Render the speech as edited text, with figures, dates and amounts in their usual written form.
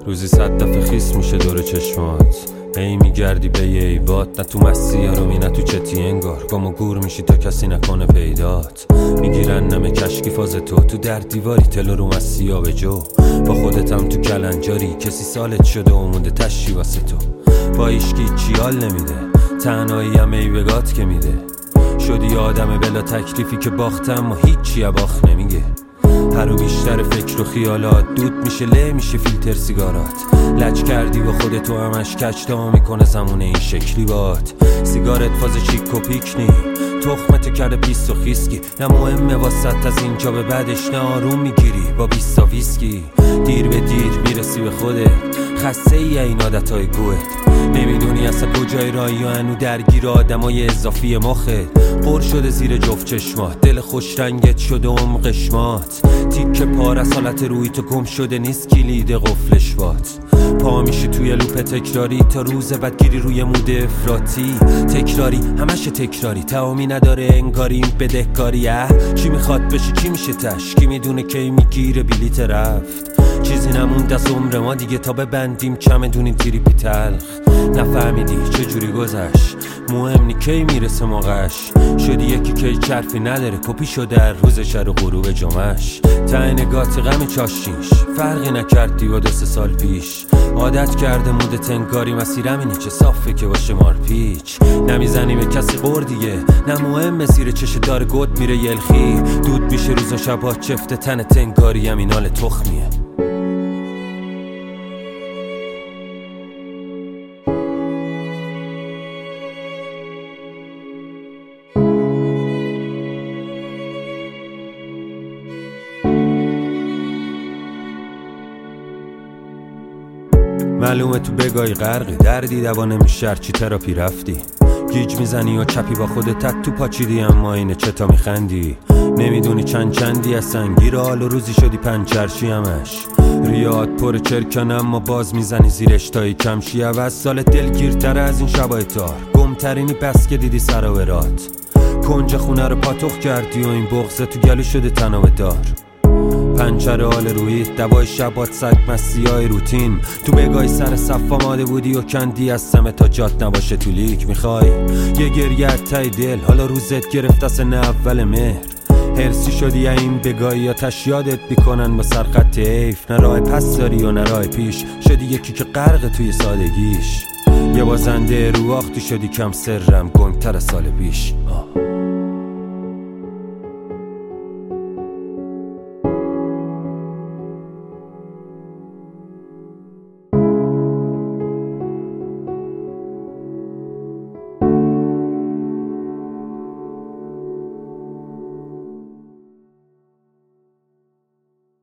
روزی 100 دفعه خیس میشه دور چشمات، هی میگردی به یه ایبات، نه تو مسیح رو می نه تو چتی انگار، گم و گور میشی تا کسی نکنه پیدات. میگیرن نمه کشکی فاز تو در دیواری تلو رو مسیح به جو، با خودتم تو کلنجاری کسی سالت شده و مونده تشی واسه تو. با ایشکی چیال نمیده، تنهایی هم ایبگات که میده، شدی آدم بلا تکلیفی که باختم و هیچی باخت نمیگه. هر رو بیشتر فکر و خیالات دود میشه، له میشه فیلتر سیگارات، لج کردی با خودتو همش کجتا میکنه زمونه این شکلی بات. سیگارت فاز چیک و پیک نی، تخمتو کرده پیست و خیسکی، نه مهمه واسط از اینجا به بعدش، نه آروم میگیری با 20 تا ویسکی. دیر به دیر میرسی به خودت، خسته ای این عادتهای گوهت، نمیدونی اصلا کجای راهی یا هنو درگیر آدمای اضافی مخت. پر شده زیر جفت چشمات، دل خوش رنگت شده عمق قشمات، تیک پار حالت روی تو گم شده نیست کلید قفلش بات. پا میشی توی لوپ تکراری تا روز بعد گیری روی مود افراطی، تکراری همش تکراری، تمامی نداره انگاریم بدهکاری. چی میخواد بشه چی میشه تش، کی میدونه کی میگیره بلیت رفت. چیزی نموند از عمر ما دیگه تا ببندیم چمدونی تریپی تلخ. نفهمیدی چجوری گذشت، مهم نی کی میرسه موقعش، شدی یکی که چرفی نداره، کپی شده در روز شر و غروب جمعش. ته نگاتی غم چاشیش فرقی نکردی با 2 سال پیش، عادت کرده مود تنگاری مسیرم اینه چه صافه که باشه مارپیچ. نمیزنی به کسی قور دیگه، نه مهم زیر چش دار گد میره یلخی، دود میشه روز و شبات چفت تن تنگاری همینال تخمیه. معلومه تو بگای غرقی، دردی دوا نمیشه چی تراپی رفتی، گیج میزنی و چپی با خودت تو پاچیدی، اما اینه چتا میخندی، نمیدونی چندی از سنگیر حال و روزی شدی پنچرشی همش. ریاد پر چرکن اما باز میزنی زیرش تایی کمشی، عوض سال دلگیرتره از این شبای تار، گمترینی بس که دیدی سراورات، کنج خونه رو پاتوخ کردی و این بغضه تو گلو شده تنابه دار. پنچر حال رویت دوای شبات سگ مسیحای روتین، تو بگای سر صف آماده بودی و کندی از سمه تا جات نباشه تو لیک. میخوای یه گریه تای دل، حالا روزت گرفت از نه اول مهر، هرسی شدی این بگای یا تشیادت بیکنن با سرخط حیف، نه راه پس داری و نه راه پیش، شدی یکی که غرق توی سادگیش، یه بازنده رو آختی شدی کم سرم گنگتر از سال پیش.